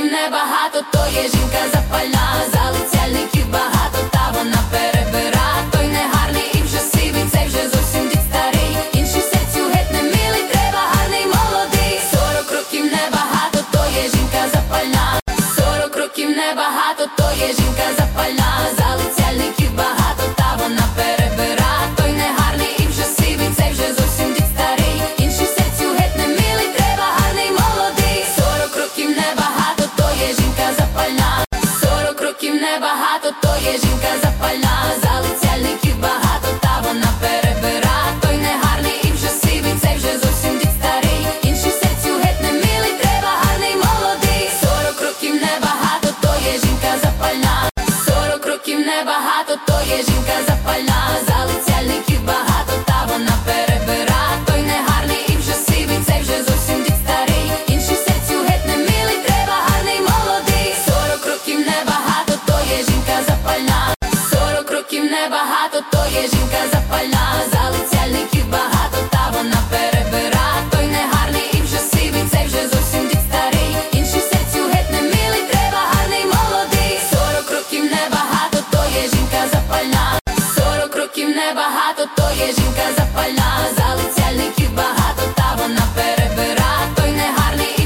небагато, то є жінка запальна, залицяльників багато, та вона перебира. Той негарний і вже сивий, цей вже зовсім дід старий, інший серцю геть не милий, треба гарний молодий. 40 років небагато, то є жінка запальна, 40 років небагато, то є жінка запальна, залицяльників багато, та вона перебира. Той негарний і вже сивий, цей вже зовсім дід старий, інший серцю геть не милий, треба гарний молодий. 40 років небагато, то є жінка запальна, 40 років небагато, то є жінка запальна, залицяльників багато, та вона перебира. Той негарний і вже сивий, цей вже зовсім дід старий, інший серцю геть не милий, треба гарний молодий. 40 років небагато, то є жінка запальна, 40 років небагато, то є жінка запальна, залицяльників багато, та вона перебира. Той негарний і вже сивий, цей вже зовсім дід старий, інший серцю геть не милий, треба гарний молодий. 40 років небагато, то є жінка запальна, 40 років небагато, то є жінка запальна, залицяльників багато, та вона перебира. Той негарний і вже сивий, цей вже зовсім дід старий, інший серцю геть не милий, треба гарний молодий. 40 років небагато, то є жінка запальна, 40 років небагато, то є жінка запальна.